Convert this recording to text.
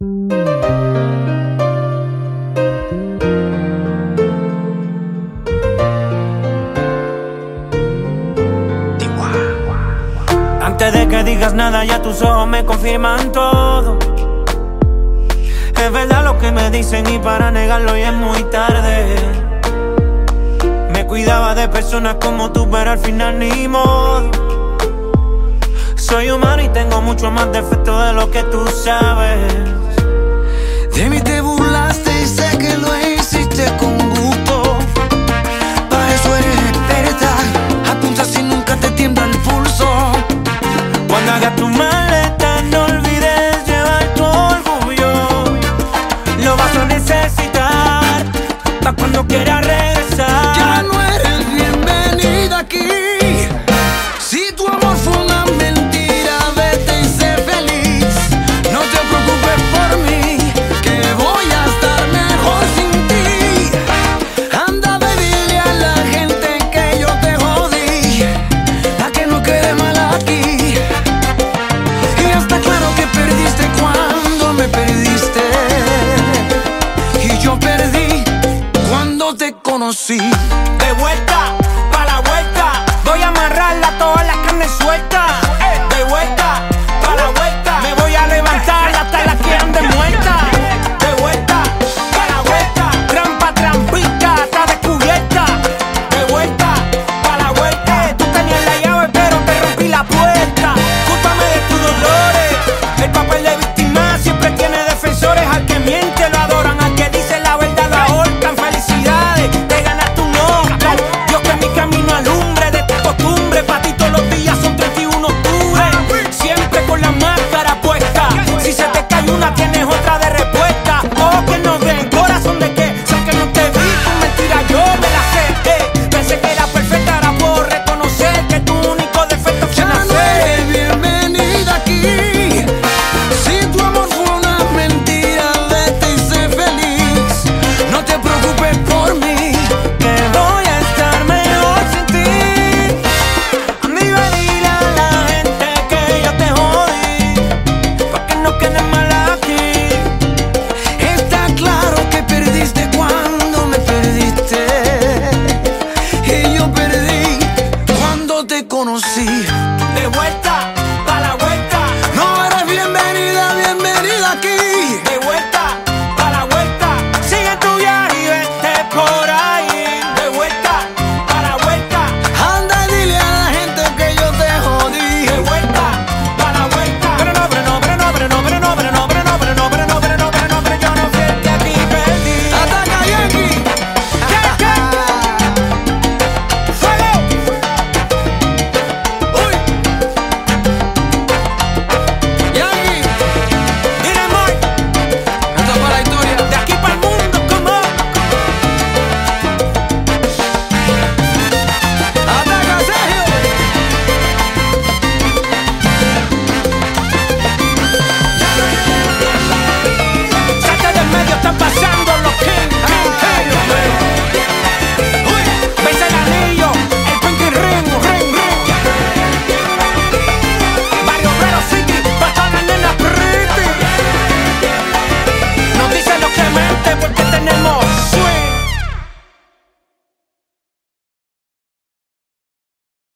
Antes de que digas nada, ya tus ojos me confirman todo. Es verdad lo que me dicen y para negarlo ya es muy tarde. Me cuidaba de personas como tú, pero al final ni modo. Soy humano y tengo mucho más defectos de lo que tú sabes. De mí te burlaste y sé que lo hiciste con gusto. Para eso eres experta, apunta si nunca te tiembla el pulso. Cuando hagas tu maleta no olvides llevar tu orgullo. Lo vas a necesitar pa' cuando quieras regresar. Ya no eres bienvenida aquí. Si tu amor fue una mentira, vete y sé feliz. No te preocupes por mí, que voy a estar mejor sin ti. Anda, ve, dile a la gente que yo te jodí, pa' que no quede mal aquí. Y ya está claro que perdiste cuando me perdiste, y yo perdí cuando te conocí. De vuelta, pa' la vuelta, voy a amarrarla toda la carne suelta. De vuelta, pa' la vuelta, me voy a levantar hasta la que ande muerta. De vuelta, pa' la vuelta, trampa, trampita, está descubierta. De vuelta, pa' la vuelta, tú tenías la llave pero te rompí la puerta. Cúlpame de tus dolores, el papel de víctima siempre tiene defensores. Al que miente lo adoran, al que dice la verdad lo ahorcan. Felicidades, te ganaste un Oscar. Dios que mi camino alumbre de tu costumbre. Pa' ti todos los días son 31 octubre. Siempre con la máscara puesta. Si se te cae una